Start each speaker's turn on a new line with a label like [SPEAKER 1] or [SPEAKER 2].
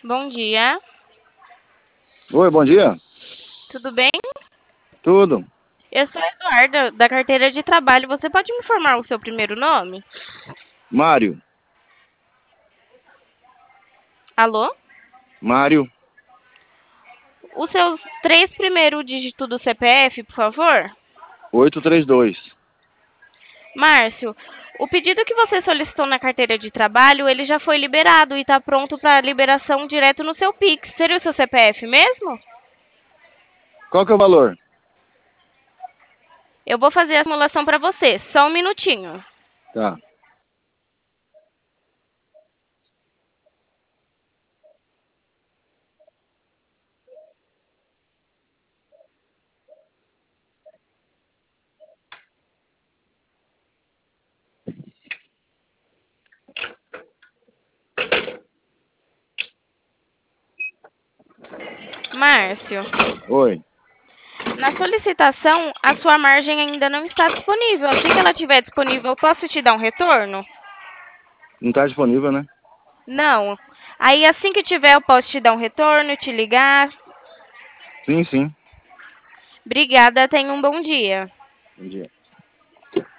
[SPEAKER 1] Bom dia,
[SPEAKER 2] Oi, bom dia.
[SPEAKER 1] tudo bem?
[SPEAKER 2] Tudo.
[SPEAKER 1] Eu sou a Eduarda, da carteira de trabalho. Você pode me informar o seu primeiro nome?
[SPEAKER 2] Mário.
[SPEAKER 1] Alô?
[SPEAKER 2] Mário,
[SPEAKER 1] Os seus três primeiros dígitos do CPF, por favor?
[SPEAKER 2] 832.
[SPEAKER 1] Márcio, o pedido que você solicitou na carteira de trabalho, ele já foi liberado e está pronto para liberação direto no seu Pix. Seria o seu CPF mesmo?
[SPEAKER 2] Qual que é o valor?
[SPEAKER 1] Eu vou fazer a simulação para você, só um minutinho.
[SPEAKER 2] Tá.
[SPEAKER 1] Márcio,
[SPEAKER 2] Oi.
[SPEAKER 1] na solicitação, a sua margem ainda não está disponível. Assim que ela estiver disponível, eu posso te dar um retorno?
[SPEAKER 2] Não tá disponível, né?
[SPEAKER 1] Não. Aí assim que tiver, eu posso te dar um retorno, te ligar.
[SPEAKER 2] Sim, sim.
[SPEAKER 1] Obrigada, tenha um bom dia.
[SPEAKER 2] Bom dia.